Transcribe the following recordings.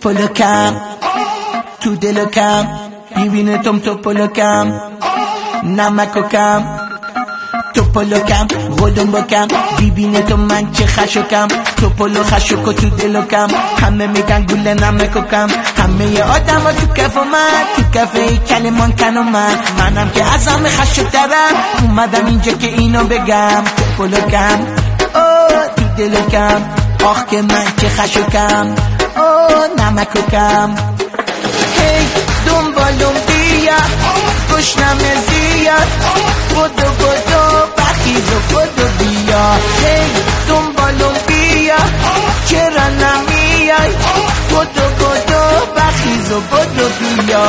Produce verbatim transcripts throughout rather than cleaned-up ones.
توپلکم تو دلکم ببینه تم توپلکم نمکو کم توپلکم غلوم بکم ببینه تو من چه خشکم توپلو خشکو تو دلکم همه میگن گله نمکو کم همه آدم ها تو کف من تو کف ای کلمان کن و من منم که از همه خشکترم اومدم اینجا که اینو بگم توپلکم اوه تو دلکم آخ که من چه خشکم اوه نمکو کم هی دنبالم بیا گشنم زیاد بدو بدو بخیز و بدو بیا هی دنبالم بیا چرا نمیای بدو بدو بخیز و بدو بیا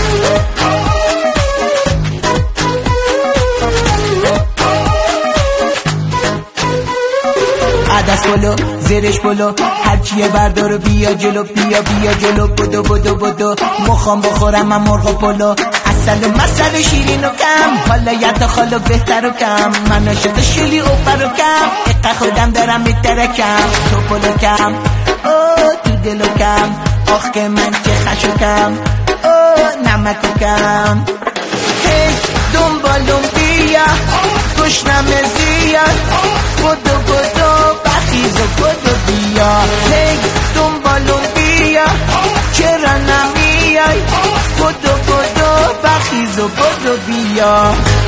عدس بلو زیرش بلو هرچیه بردارو بیا جلو بیا بیا جلو بدو بدو بدو مخوام بخورم من مرغ پلو اصل و مسل شیرین و کم حالا یاد خالو بهتر و کم من نشد شلی و پر و کم اقا خودم دارم میترکم تو پلو کم اوه تو دلو کم آخ که من چه خشو کم اوه نمکو کم هی دنبالم بیا گشنم زیاد بدو بدو بخیز و بدو بیا هی دنبالم بیا چرا نمیای بدو بدو بخیز و بدو بیا